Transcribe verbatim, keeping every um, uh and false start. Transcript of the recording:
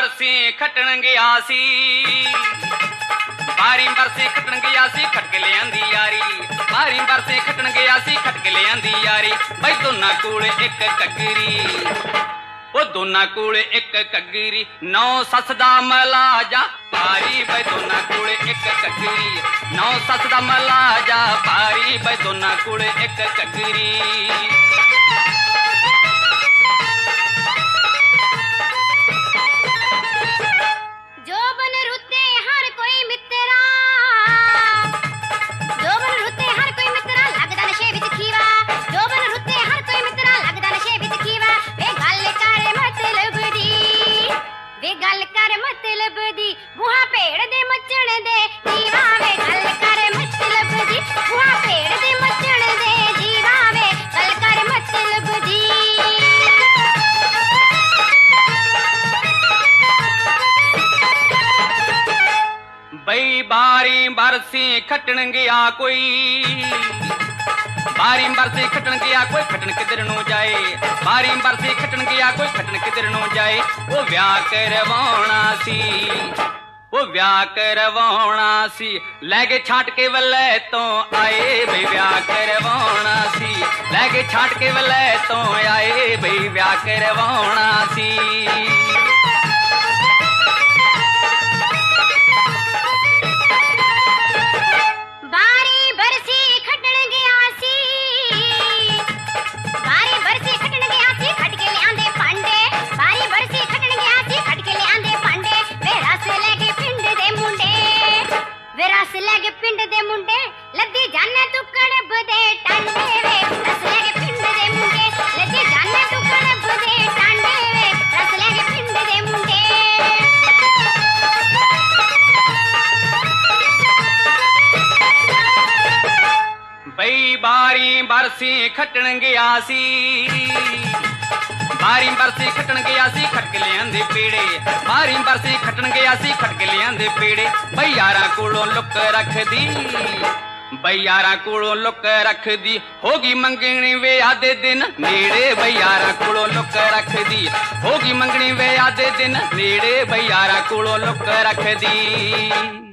बरसी खटन गया सी बारी बरसी खटन गया सी खटक लियांदी यारी बारी बरसी खटन गया सी खटक लियांदी यारी बई दोना कोल एक कगरी ओ दोना कोल एक कगरी नौ सस दा मलाजा पारी बई दोना कोल एक कगरी नौ सस दा मलाजा पारी बई दोना कोल एक कगरी गल कर मतलब दी बुहा पेड़ दे मचण दे जीवा वे गल कर मतलब दी बुहा पेड़ दे मचण दे जीवा वे गल कर मतलब दी बई बारी बरसी खटन गया कोई बारी बरसी खटन गया कोई खटन किधर नु जाए बारी बरसी खटन गया कोई खटन किधर नु जाए वो ब्याह करवाना सी वो ब्याह करवाना सी लैगे छाट के वल्ले तो आए बई ब्याह करवाना सी लैगे छाट के वल्ले तो आए बई ब्याह करवाना सी पिंड दे मुंडे लद्दी जाने तू कड़ब दे टांडे वे रस लगे पिंड दे मुंडे लद्दी जाने तू कड़ब दे टांडे वे रस लगे पिंड दे मुंडे बई बारी बरसी खटन गया सी बारी बरसी खटन गया सी खटक लियांदे पेड़े बारी बरसी खटन गया सी खटक लियांदे पेड़े बई यारां कोलों लुक रख दी बई यारां कोलों लुक रख दी होगी मंगनी वे आधे दिन नेड़े बई यारां कोलों लुक रख दी होगी मंगनी वे आधे दिन नेड़े बई यारां कोलों लुक रख दी।